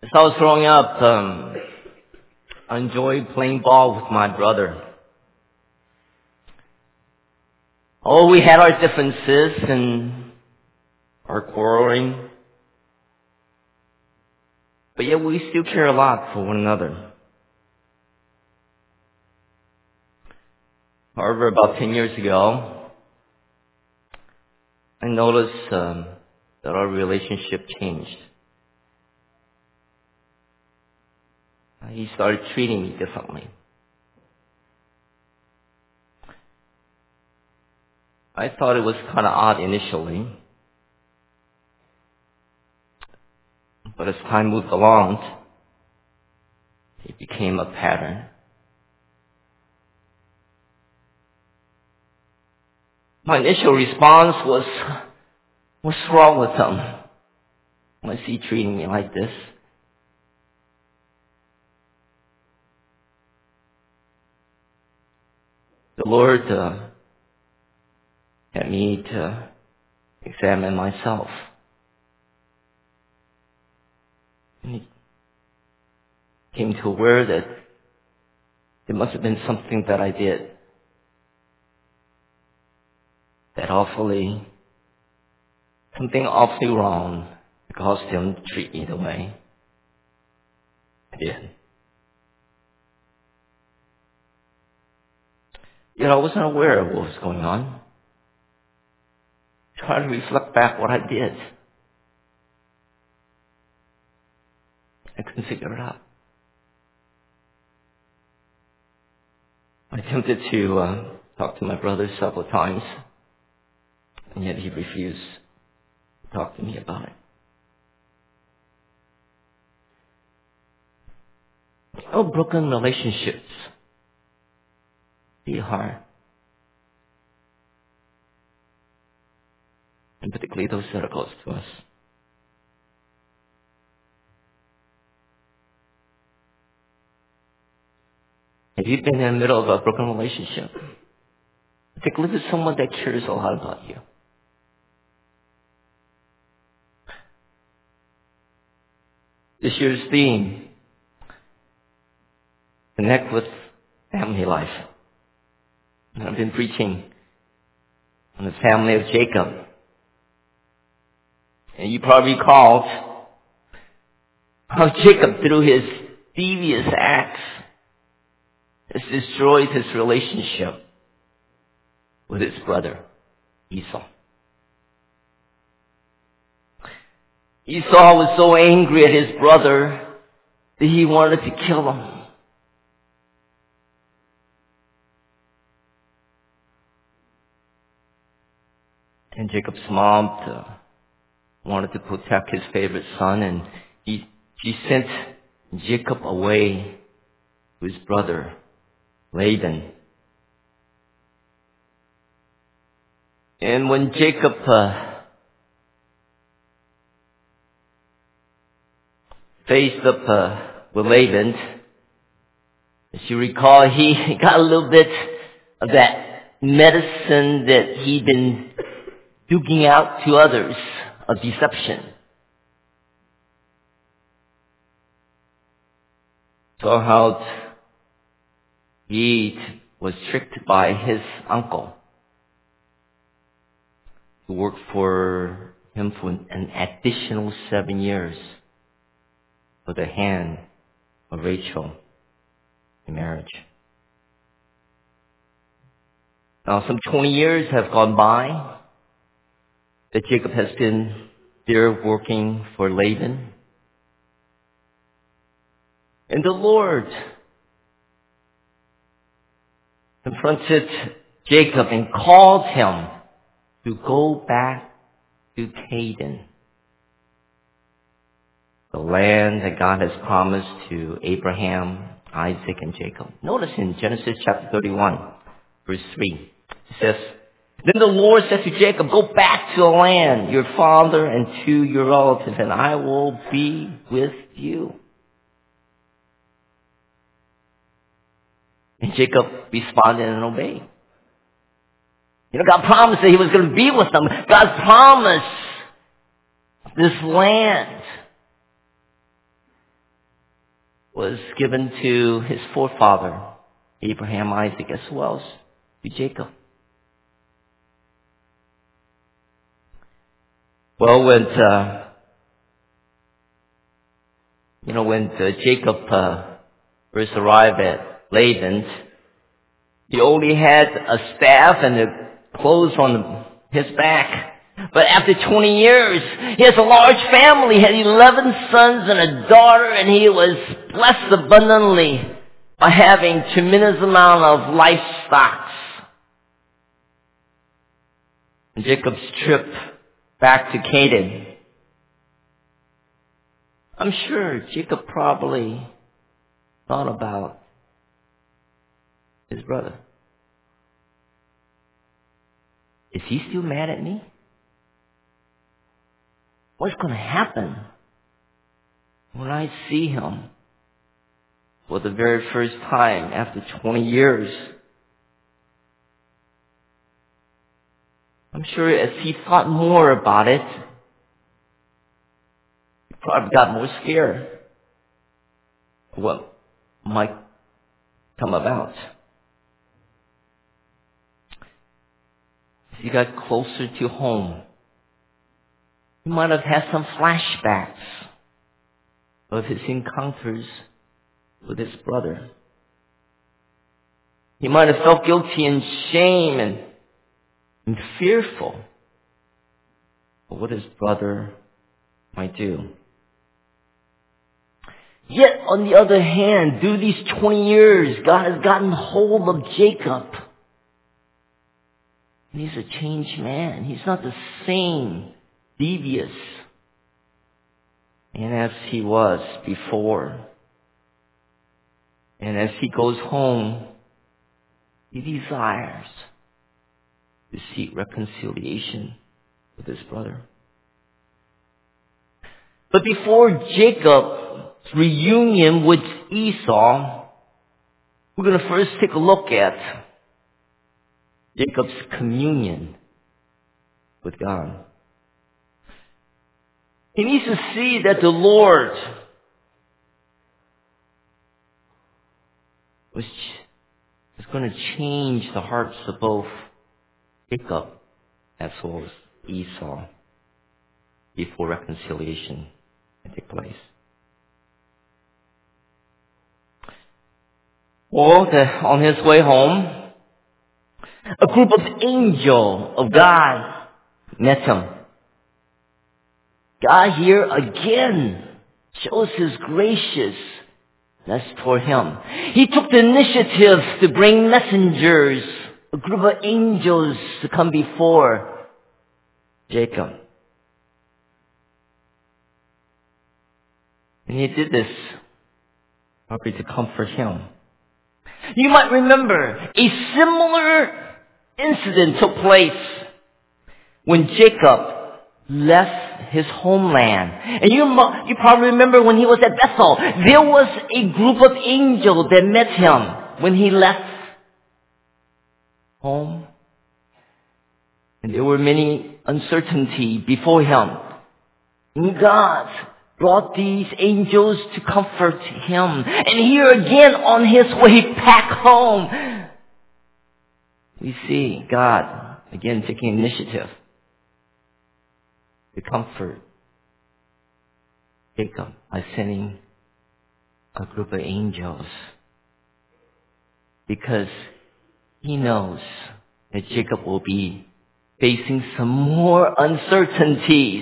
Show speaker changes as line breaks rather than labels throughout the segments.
As I was growing up, I enjoyed playing ball with my brother. Oh, we had our differences and our quarreling, but yet we still care a lot for one another. However, about 10 years ago, I noticed that our relationship changed. He started treating me differently. I thought it was kind of odd initially, but as time moved along, it became a pattern. My initial response was, what's wrong with him? Why is he treating me like this? The Lord had me to examine myself. And He came to aware that it must have been something that I did something awfully wrong that caused him to treat me the way I did. Yet I wasn't aware of what was going on. Trying to reflect back what I did. I couldn't figure it out. I attempted to talk to my brother several times, and yet he refused to talk to me about it. Oh, broken relationships be hard. And particularly those that are close to us. Have you been in the middle of a broken relationship? Particularly with someone that cares a lot about you. This year's theme, connect with family life. And I've been preaching on the family of Jacob. And you probably recalled how Jacob, through his devious acts, has destroyed his relationship with his brother, Esau. Esau was so angry at his brother that he wanted to kill him. And Jacob's mom wanted to protect his favorite son, and she sent Jacob away to his brother, Laban. And when Jacob faced up with Laban, as you recall, he got a little bit of that medicine that he'd been duking out to others of deception. So how he was tricked by his uncle to work for him for an additional 7 years for the hand of Rachel in marriage. Now some 20 years have gone by that Jacob has been there working for Laban. And the Lord confronted Jacob and called him to go back to Canaan, the land that God has promised to Abraham, Isaac, and Jacob. Notice in Genesis chapter 31, verse 3, it says, "Then the Lord said to Jacob, go back to the land, your father, and to your relatives, and I will be with you." And Jacob responded and obeyed. You know, God promised that He was going to be with them. God promised this land. was given to his forefather, Abraham, Isaac, as well as to Jacob. Well, when Jacob first arrived at Laban, he only had a staff and the clothes on his back. But after 20 years, he has a large family. He had 11 sons and a daughter, and he was blessed abundantly by having tremendous amount of livestock. And Jacob's trip back to Canaan, I'm sure Jacob probably thought about his brother. Is he still mad at me? What's going to happen when I see him for the very first time after 20 years? I'm sure as he thought more about it, he probably got more scared of what might come about. As he got closer to home, he might have had some flashbacks of his encounters with his brother. He might have felt guilty and shame and fearful of what his brother might do. Yet, on the other hand, through these 20 years, God has gotten hold of Jacob. And he's a changed man. He's not the same devious and as he was before. And as he goes home, he desires to seek reconciliation with his brother. But before Jacob's reunion with Esau, we're going to first take a look at Jacob's communion with God. He needs to see that the Lord is going to change the hearts of both Jacob as well as Esau before reconciliation can take place. Well, on his way home, a group of angels of God met him. God here again shows his graciousness toward him. He took the initiative to bring messengers, a group of angels, to come before Jacob. And he did this probably to comfort him. You might remember a similar incident took place when Jacob left his homeland. And you probably remember when he was at Bethel, there was a group of angels that met him when he left home. And there were many uncertainty before him. And God brought these angels to comfort him. And here again on his way back home, we see God again taking initiative to comfort Jacob by sending a group of angels, because he knows that Jacob will be facing some more uncertainties.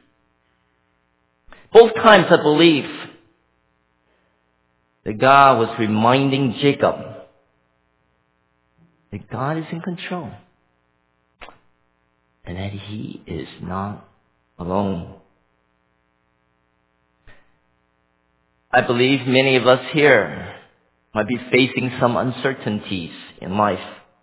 Both times I believe that God was reminding Jacob that God is in control and that he is not alone. I believe many of us here might be facing some uncertainties in life.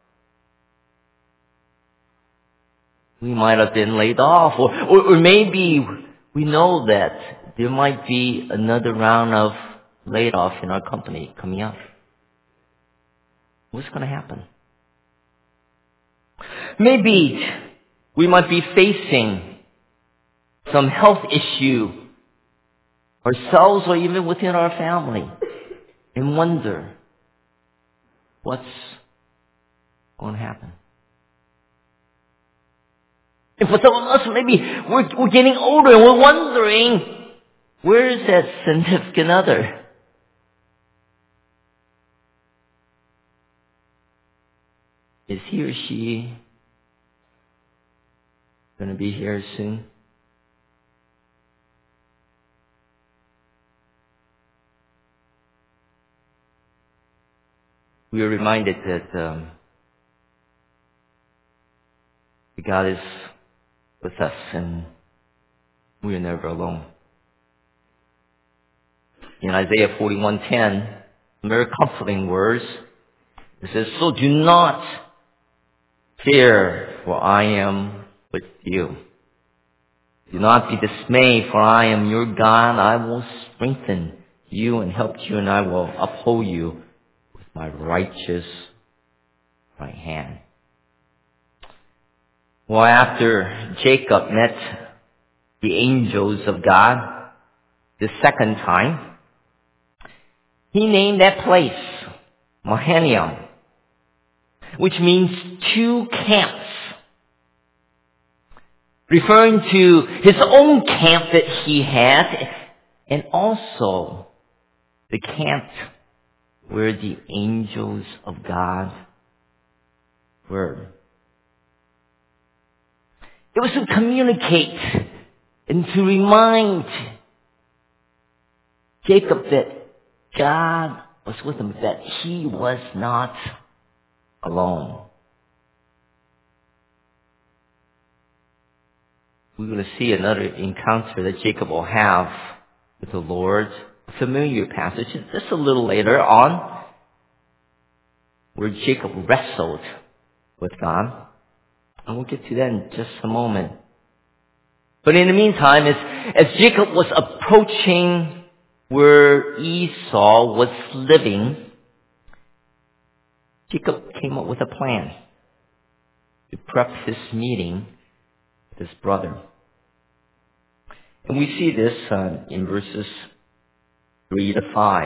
We might have been laid off, or maybe we know that there might be another round of layoff in our company coming up. What's going to happen? Maybe we might be facing some health issue ourselves or even within our family. and wonder what's going to happen. And for some of us, maybe we're getting older and we're wondering, where is that significant other? Is he or she going to be here soon? We are reminded that God is with us and we are never alone. In Isaiah 41:10, very comforting words, it says, "So do not fear, for I am with you. Do not be dismayed, for I am your God. I will strengthen you and help you, and I will uphold you with my righteous right hand." Well, after Jacob met the angels of God the second time, he named that place Mahanaim, which means two camps, referring to his own camp that he had, and also the camp where the angels of God were. It was to communicate and to remind Jacob that God was with him, that he was not alone. We're going to see another encounter that Jacob will have with the Lord, a familiar passage, just a little later on, where Jacob wrestled with God. And we'll get to that in just a moment. But in the meantime, as Jacob was approaching where Esau was living, Jacob came up with a plan to prep his meeting with his brother. And we see this in verses 3 to 5.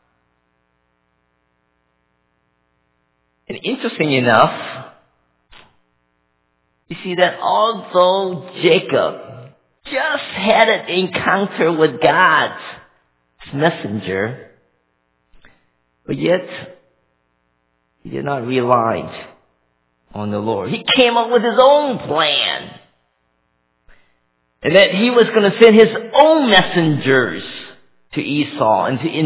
And interesting enough, you see that although Jacob just had an encounter with God's messenger, but yet he did not rely on the Lord. He came up with his own plan. And that he was going to send his own messengers to Esau and to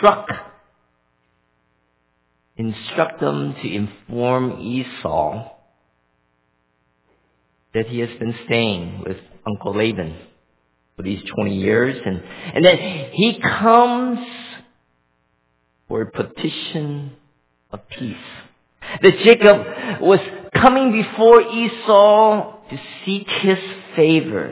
instruct them to inform Esau that he has been staying with Uncle Laban for these 20 years, and that he comes for a petition of peace. That Jacob was coming before Esau to seek his favor.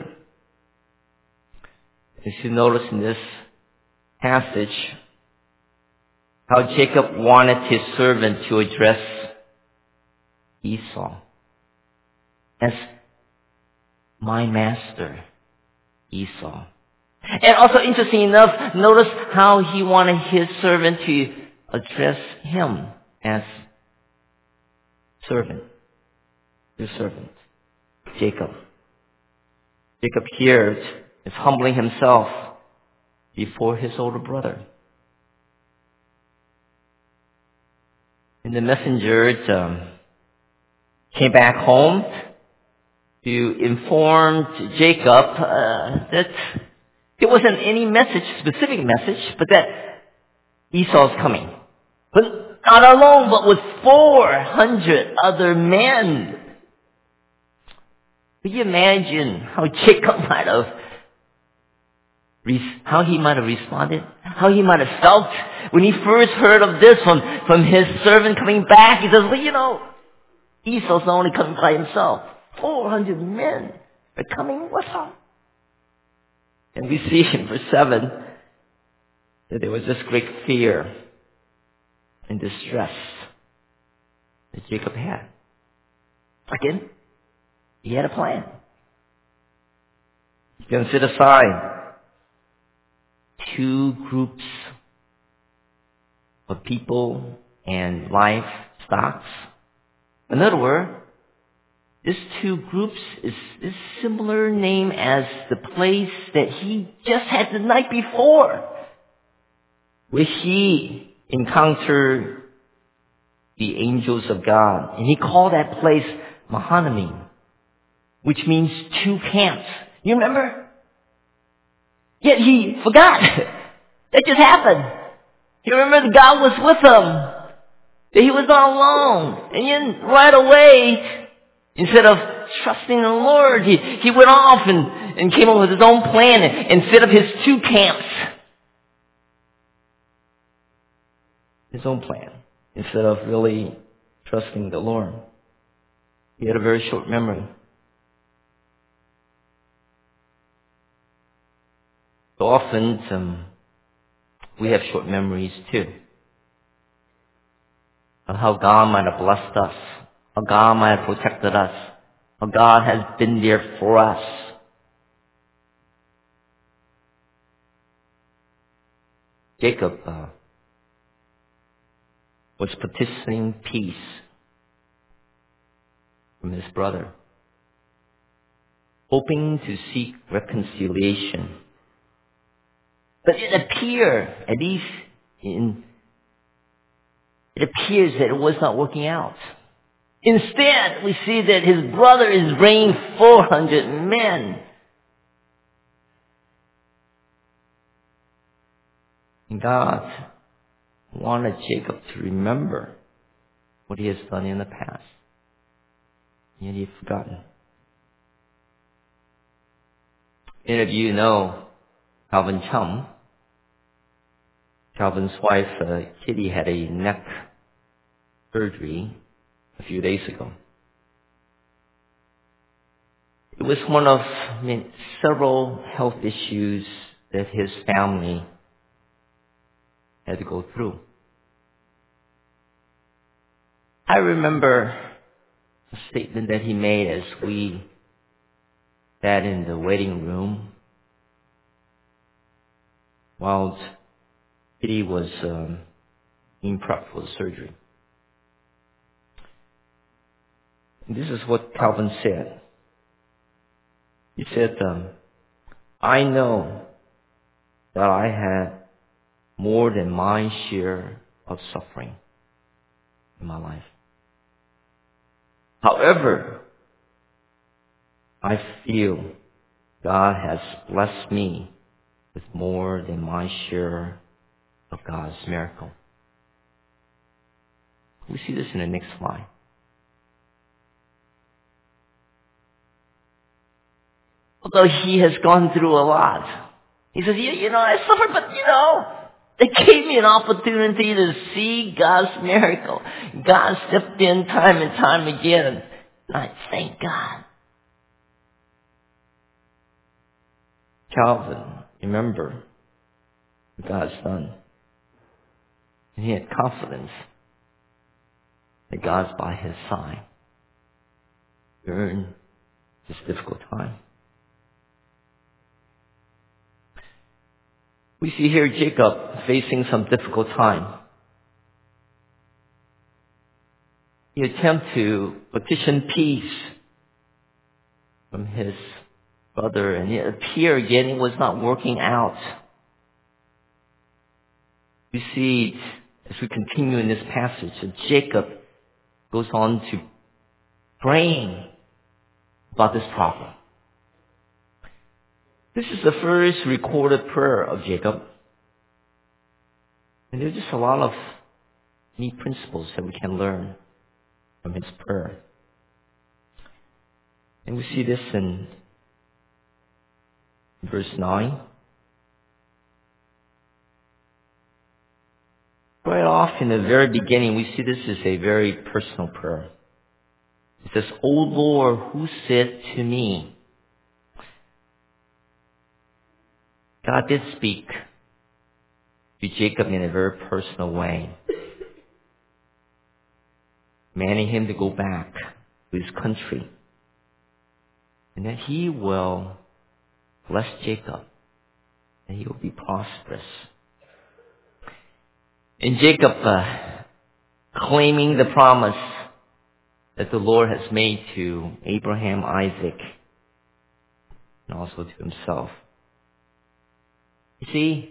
As you notice in this passage, how Jacob wanted his servant to address Esau as my master, Esau. And also interesting enough, notice how he wanted his servant to address him as servant, your servant, Jacob. Jacob here is humbling himself before his older brother. And the messenger came back home to inform Jacob that there wasn't any specific message, but that Esau's coming. But not alone, but with 400 other men. Can you imagine how Jacob might have responded? How he might have felt when he first heard of this from his servant coming back? He says, well, Esau's not only coming by himself. 400 men are coming with him. And we see in verse 7 that there was this great fear and distress that Jacob had. Again, he had a plan. He's going to set aside two groups of people and livestock. In other words, these two groups is similar name as the place that he just had the night before, where he encountered the angels of God. And he called that place Mahanaim, which means two camps. You remember? Yet he forgot. That just happened. He remembered God was with him, that he was not alone. And then right away, instead of trusting the Lord, he went off and came up with his own plan and set up his two camps. His own plan, instead of really trusting the Lord. He had a very short memory. So often, we have short memories too, of how God might have blessed us, how God might have protected us, how God has been there for us. Jacob was petitioning peace from his brother, hoping to seek reconciliation. But it appears that it was not working out. Instead, we see that his brother is bringing 400 men. And God wanted Jacob to remember what he has done in the past. Yet he had forgotten. Many of you know Calvin Chum. Calvin's wife, Kitty, had a neck surgery a few days ago. It was one of several health issues that his family had to go through. I remember a statement that he made as we sat in the waiting room while Kitty was being prepped for the surgery. And this is what Calvin said. He said, I know that I had more than my share of suffering in my life. However, I feel God has blessed me with more than my share of God's miracle. We see this in the next slide. Although he has gone through a lot, he says, I suffered, but they gave me an opportunity to see God's miracle. God stepped in time and time again. And I thank God. Calvin, remember what God's done. And he had confidence that God's by his side during this difficult time. We see here Jacob facing some difficult time. He attempted to petition peace from his brother, and it appeared again it was not working out. We see, as we continue in this passage, that Jacob goes on to praying about this problem. This is the first recorded prayer of Jacob. And there's just a lot of neat principles that we can learn from his prayer. And we see this in verse 9. Right off in the very beginning, we see this is a very personal prayer. It says, O Lord, who said to me? God did speak to Jacob in a very personal way, commanding him to go back to his country, and that he will bless Jacob, and he will be prosperous. And Jacob claiming the promise that the Lord has made to Abraham, Isaac, and also to himself. You see,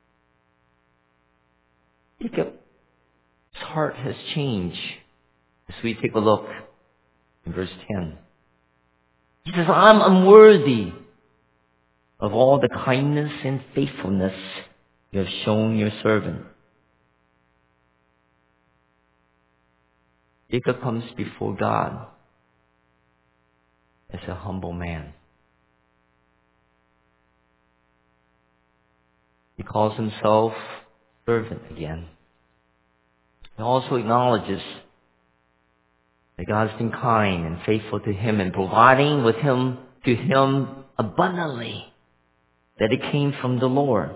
Jacob's heart has changed as we take a look in verse 10. He says, I'm unworthy of all the kindness and faithfulness you have shown your servant. Jacob comes before God as a humble man. He calls himself servant again. He also acknowledges that God has been kind and faithful to him and providing to him abundantly, that it came from the Lord.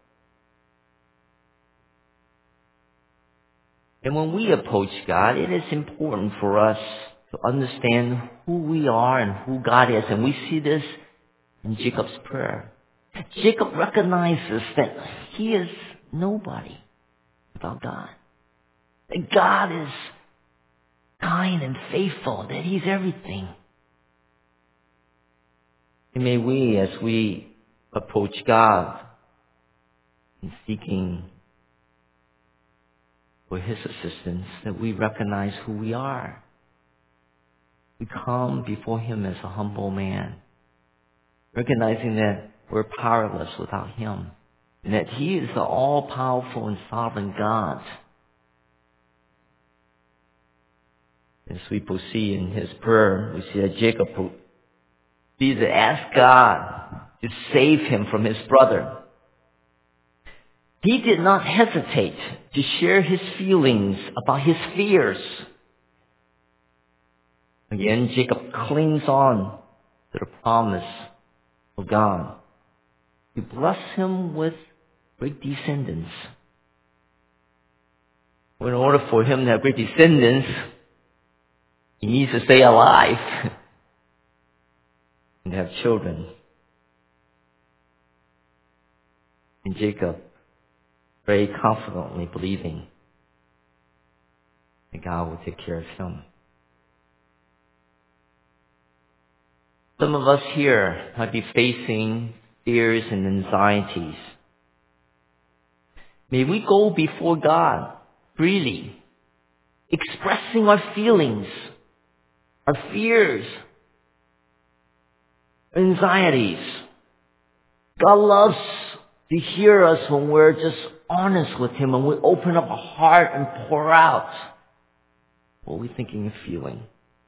And when we approach God, it is important for us to understand who we are and who God is. And we see this in Jacob's prayer. Jacob recognizes that he is nobody without God. That God is kind and faithful, that He's everything. And may we, as we approach God in seeking for His assistance, that we recognize who we are. We come before Him as a humble man, recognizing that we're powerless without Him, and that He is the all-powerful and sovereign God. As we proceed in his prayer, we see that Jacob proceeds to ask God to save him from his brother. He did not hesitate to share his feelings about his fears. Again, Jacob clings on to the promise of God to bless him with great descendants. In order for him to have great descendants, he needs to stay alive and have children. And Jacob, very confidently believing that God will take care of him. Some of us here might be facing fears and anxieties. May we go before God freely, expressing our feelings, our fears, anxieties. God loves to hear us when we're just honest with Him, when we open up our heart and pour out what we're thinking and feeling.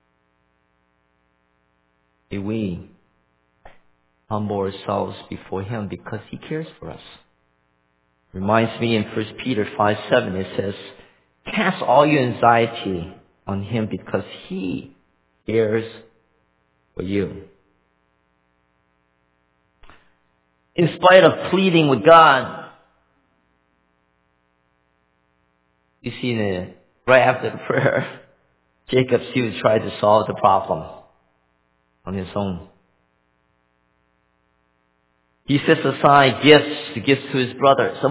May we humble ourselves before Him because He cares for us. Reminds me in 1 Peter 5:7, it says, cast all your anxiety on Him because He cares for you. In spite of pleading with God, you see right after the prayer, Jacob still tried to solve the problem on his own. He sets aside gifts to give to his brother. Some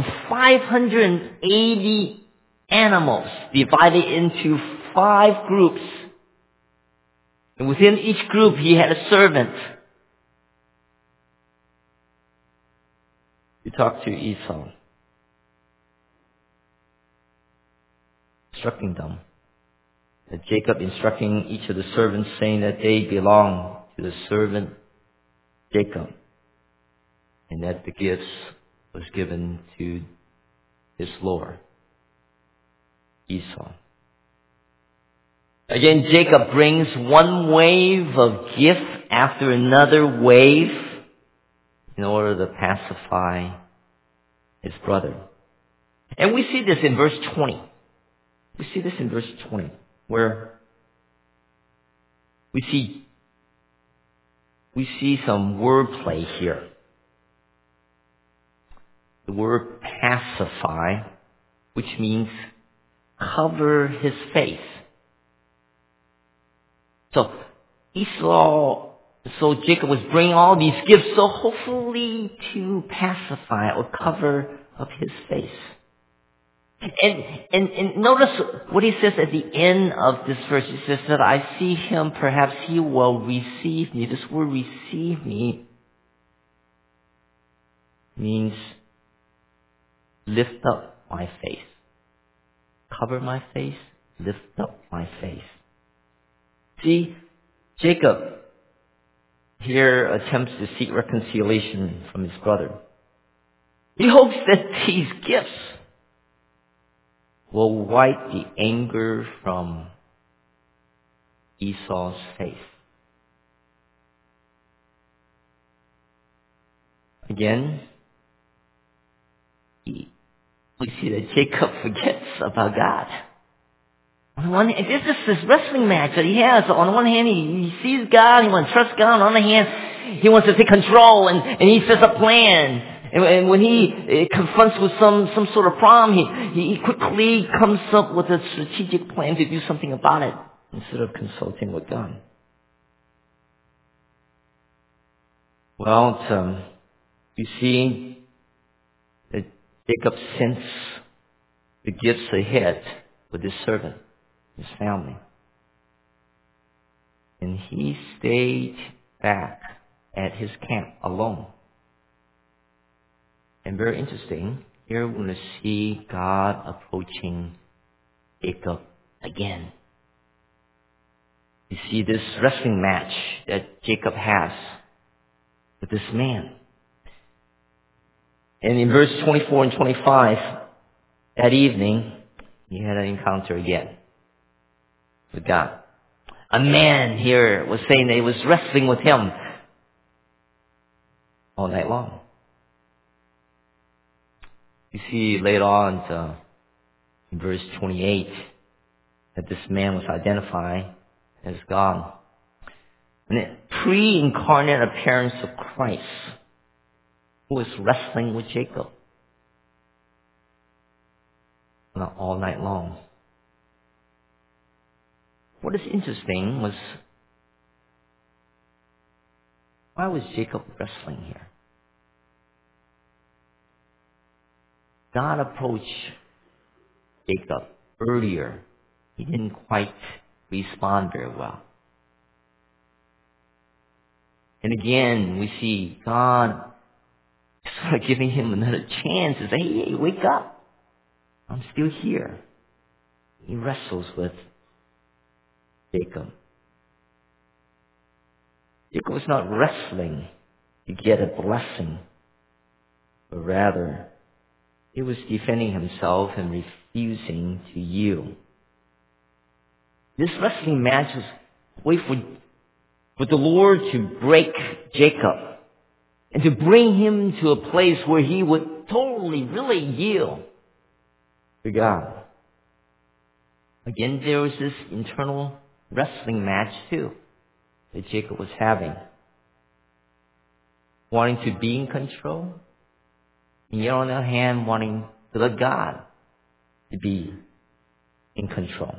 580 animals divided into 5 groups. And within each group, he had a servant. He talked to Esau, instructing them. That Jacob instructing each of the servants, saying that they belong to the servant Jacob, and that the gifts was given to his Lord, Esau. Again, Jacob brings one wave of gift after another wave in order to pacify his brother. And we see this in verse 20. We see this in verse 20, where we see some wordplay here. The word pacify, which means cover his face. So Jacob was bringing all these gifts, so hopefully to pacify or cover up his face. And notice what he says at the end of this verse. He says that I see him, perhaps he will receive me. This word receive me means lift up my face. Cover my face, lift up my face. See, Jacob here attempts to seek reconciliation from his brother. He hopes that these gifts will wipe the anger from Esau's face. Again, we see that Jacob forgets about God. On the one hand, this is this wrestling match that he has. On the one hand, he sees God, he wants to trust God. On the other hand, he wants to take control, and he sets a plan. And when he confronts with some sort of problem, he quickly comes up with a strategic plan to do something about it instead of consulting with God. Well, you see that Jacob sends the gifts ahead with his servant, his family. And he stayed back at his camp alone. And very interesting, here we're going to see God approaching Jacob again. You see this wrestling match that Jacob has with this man. And in verse 24 and 25, that evening, he had an encounter again with God. A man here was saying that he was wrestling with him all night long. You see later on in verse 28 that this man was identified as God. And the pre-incarnate appearance of Christ, who was wrestling with Jacob all night long. What is interesting was, why was Jacob wrestling here? God approached Jacob earlier. He didn't quite respond very well. And again, we see God sort of giving him another chance to say, hey, wake up. I'm still here. He wrestles with Jacob. Jacob was not wrestling to get a blessing, but rather he was defending himself and refusing to yield. This wrestling match was a way for the Lord to break Jacob and to bring him to a place where he would totally, really yield to God. Again, there was this internal wrestling match too that Jacob was having. Wanting to be in control, and yet on the other hand, wanting to let God to be in control.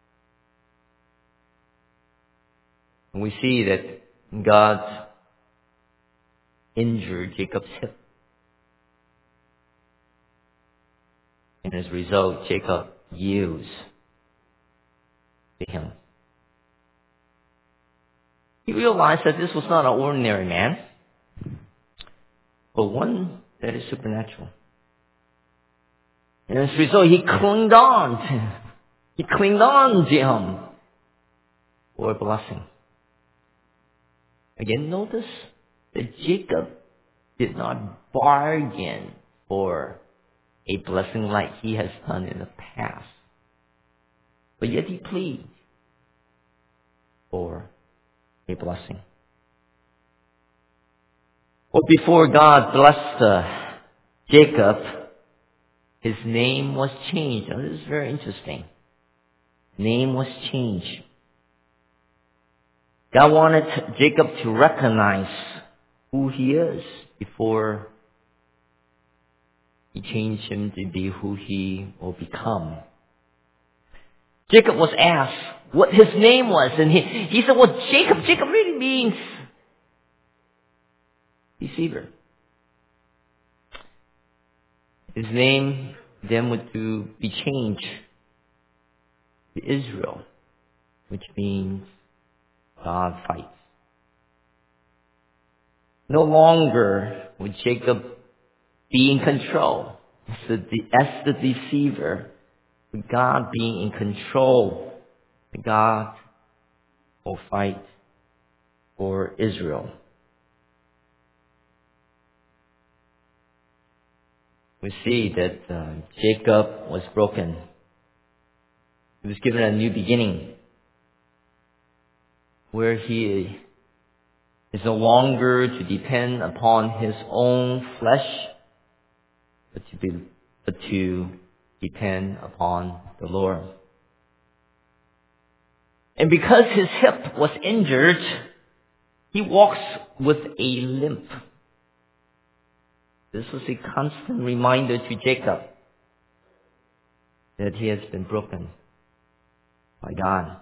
And we see that God injured Jacob's hip. And as a result, Jacob yields to him. He realized that this was not an ordinary man, but one that is supernatural. And as a result, he clinged on to him for a blessing. Again, notice that Jacob did not bargain for a blessing like he has done in the past. But yet he pleads for a blessing. Well, before God blessed Jacob, his name was changed. Now, this is very interesting. Name was changed. God wanted Jacob to recognize who he is before he changed him to be who he will become. Jacob was asked what his name was, and he said, well, Jacob really means deceiver. His name them would to be changed to Israel, which means God fights. No longer would Jacob be in control as the deceiver, with God being in control. God will fight for Israel. We see that Jacob was broken. He was given a new beginning where he is no longer to depend upon his own flesh, but to depend upon the Lord. And because his hip was injured, he walks with a limp. This was a constant reminder to Jacob that he has been broken by God.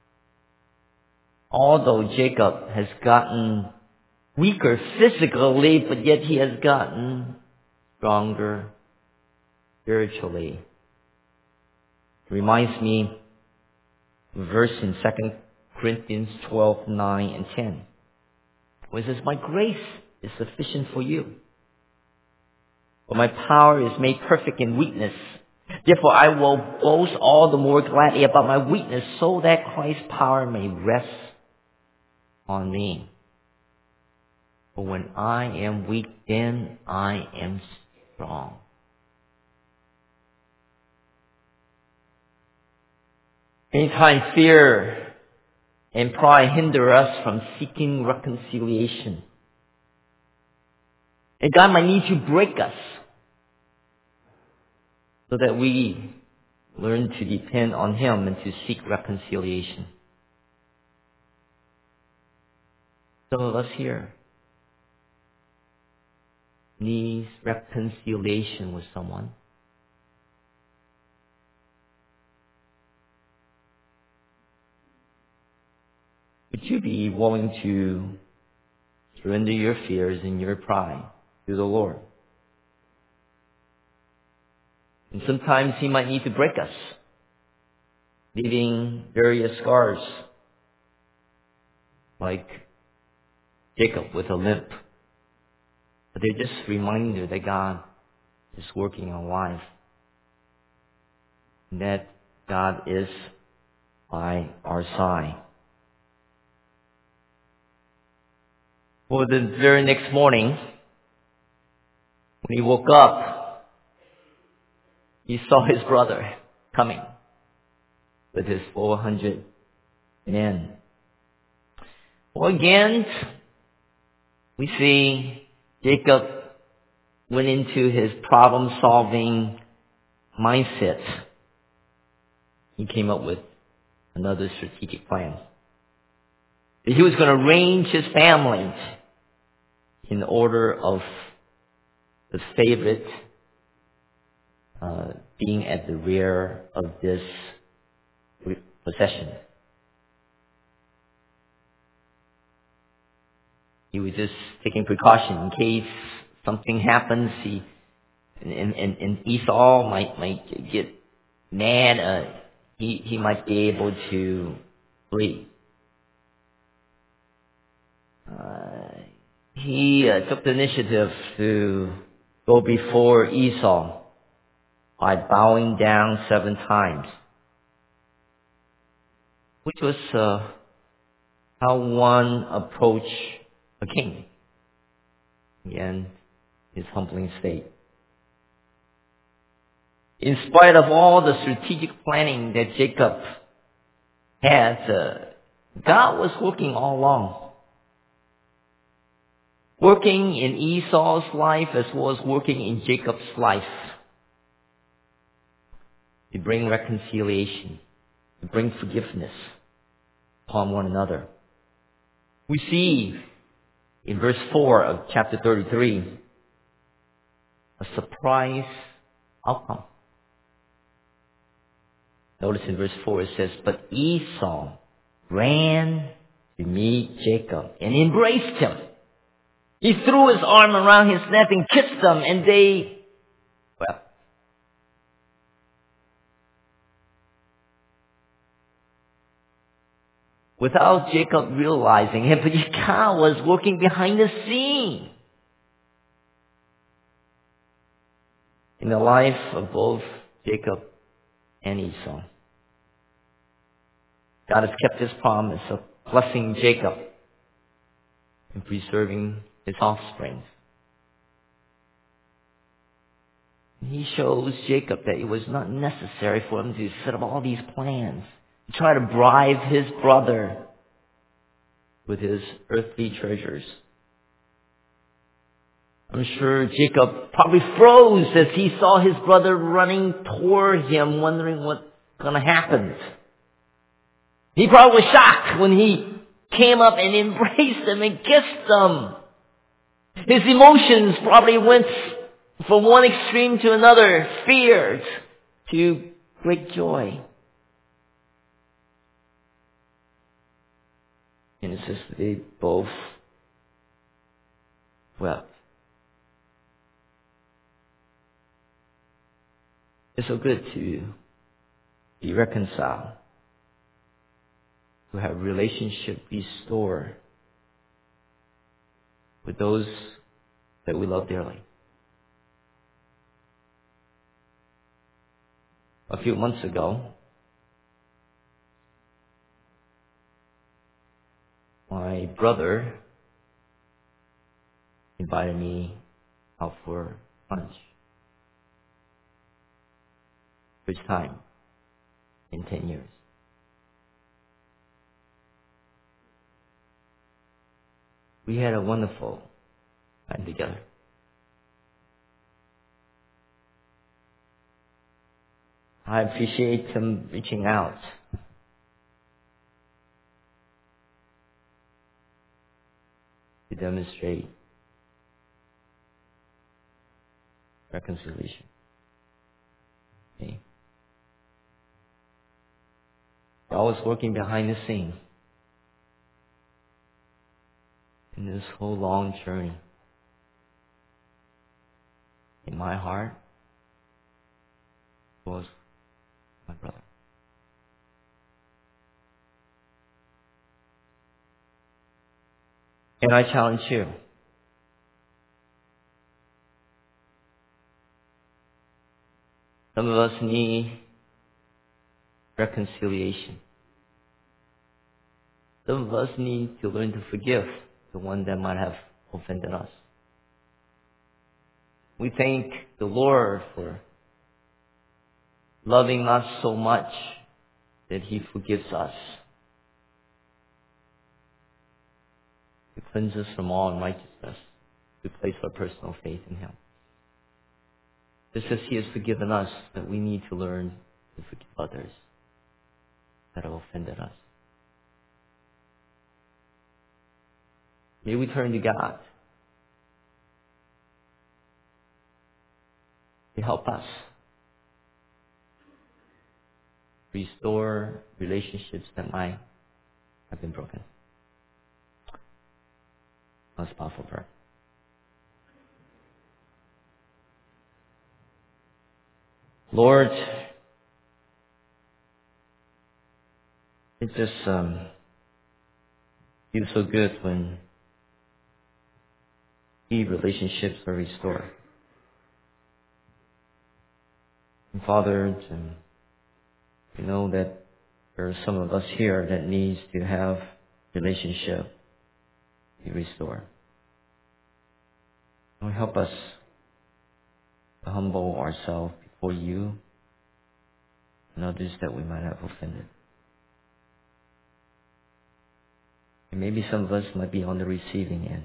Although Jacob has gotten weaker physically, but yet he has gotten stronger spiritually. It reminds me of a verse in 2 Corinthians 12:9 and 10, where it says, "My grace is sufficient for you, for my power is made perfect in weakness. Therefore I will boast all the more gladly about my weakness, so that Christ's power may rest on me. For when I am weak, then I am strong." Anytime fear and pride hinder us from seeking reconciliation, and God might need to break us so that we learn to depend on Him and to seek reconciliation. Some of us here needs reconciliation with someone. Would you be willing to surrender your fears and your pride to the Lord? And sometimes He might need to break us, leaving various scars, like Jacob with a limp. But they're just a reminder that God is working in our life, and that God is by our side. For the very next morning, when he woke up, he saw his brother coming with his 400 men. Well, again, we see Jacob went into his problem-solving mindset. He came up with another strategic plan. He was going to arrange his family in order of the favorite being at the rear of this procession. He was just taking precaution in case something happens. And Esau might get mad. He might be able to flee. He took the initiative to go before Esau by bowing down 7 times, which was how one approached a king. Again, his humbling state. In spite of all the strategic planning that Jacob had, God was working all along. Working in Esau's life as well as working in Jacob's life. To bring reconciliation, to bring forgiveness upon one another. We see in verse 4 of chapter 33 a surprise outcome. Notice in verse 4 it says, "But Esau ran to meet Jacob and embraced him. He threw his arm around his neck and kissed him, and they wept." without Jacob realizing it, but God was working behind the scene in the life of both Jacob and Esau. God has kept his promise of blessing Jacob and preserving his offspring. He shows Jacob that it was not necessary for him to set up all these plans, to try to bribe his brother with his earthly treasures. I'm sure Jacob probably froze as he saw his brother running toward him, wondering what's going to happen. He probably was shocked when he came up and embraced him and kissed him. His emotions probably went from one extreme to another, fear to great joy. And it says they both wept. It's so good to be reconciled, to have relationship restored with those that we love dearly. A few months ago, my brother invited me out for lunch. First time in 10 years. We had a wonderful time together. I appreciate him reaching out to demonstrate reconciliation. Okay. God was working behind the scene in this whole long journey. In my heart was my brother. And I challenge you. Some of us need reconciliation. Some of us need to learn to forgive the one that might have offended us. We thank the Lord for loving us so much that He forgives us, to cleanse us from all unrighteousness, to place our personal faith in Him. Just as He has forgiven us, that we need to learn to forgive others that have offended us. May we turn to God to help us restore relationships that might have been broken. Let's bow for prayer. Lord, it just feels so good when relationships are restored. And Father, we know that there are some of us here that needs to have relationship be restored. Lord, help us to humble ourselves before You and others that we might have offended. And maybe some of us might be on the receiving end,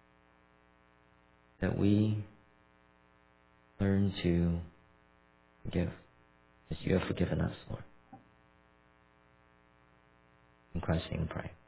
that we learn to forgive as You have forgiven us, Lord. In Christ's name we pray.